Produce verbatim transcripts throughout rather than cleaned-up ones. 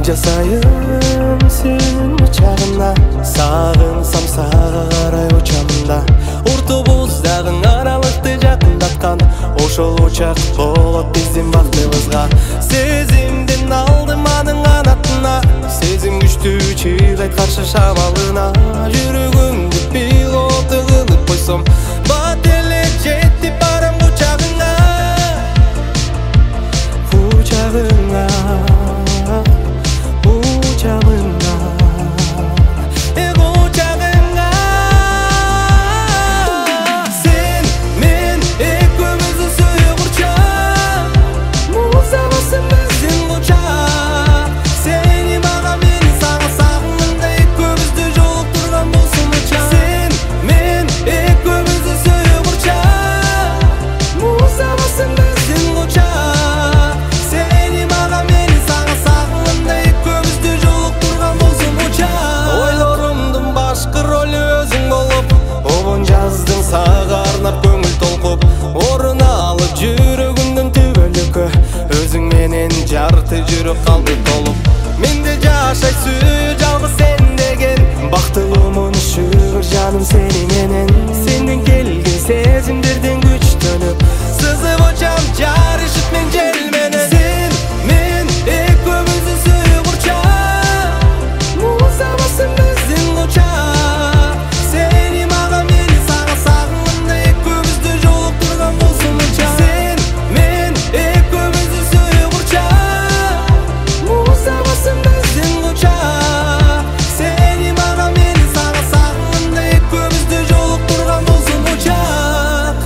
жасайын сенин учагына, сагынсам сага карай учам да. Уртубуздагы аралыкты жакындаткан ошол учак болот биздин бактыбызга. Сезимдин алдым анын канатына, сезим күчтүү чыйгайт каршы шамалына. Жүрөгүмдү пилоты кылып койсом, бат эле жетип барам учагыңа, учагыңа, учагыңа, эк учагыңа. Сен мен экөөбүздү сүйүп урчак, муза басып биздин учак. Сени мага, мени сага, сагынымда экөөбүздү жолуктурган болсун учак. Сен мен экөөбүздү сүйүп урчак, муза басып биздин учак. Сени мага, мени сага, сагынымда экөөбүздү жолуктурган болсун учак. Ойлорумдун башкы ролу өзүң болуп, обон жаздың сага арнап көңүл толкуп, орун алып жүрөгүмдүн түбөлүккө, өзүң менен жарты жүрөк калды толуп. Менде жашай сүйүү жалгыз сен деген, бактылуумун шүгүр жаным сени менен. Сенден келген сезимдерден күчтөнүп, сызып учам жарышып мен жел менен. Сен мен экөөбүздү сүйүп урчак, муза басып биздин учак. Сени мага, мени сага, сагынымда экөөбүздү жолуктурган болсун учак. Сен мен экөөбүздү сүйүп урчак, муза басып биздин учак. Сени мага, мени сага, сагынымда экөөбүздү жолуктурган болсун учак.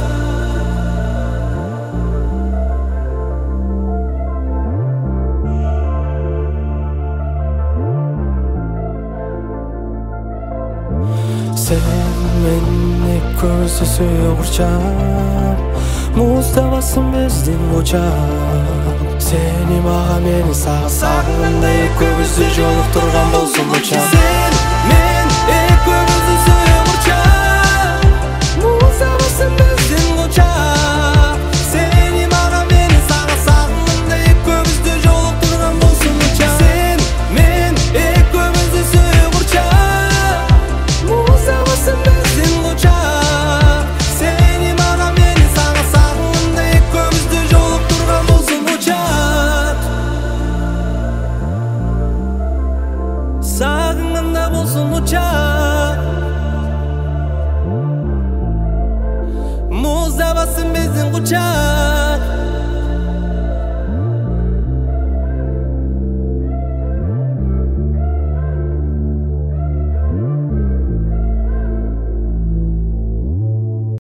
Sen men ekөөбүздү сүйүп урчак, музда басып биздин учак. Сени мага, мени сага, сагынымда экөөбүздү жолуктурган болсун учак. Сен мен экөөбүздү сүйүп урчак, музда басып биздин учак. Сени мага, мени сага, сагынымда экөөбүздү жолуктурган болсун учак. Сен мен экөөбүздү сүйүп урчак, муза басып биздин учак. Сени мага, мени сага, сагынымда экөөбүздү жолуктурган болсун учак. Сагынымда болсун учак, муза басып биздин учак.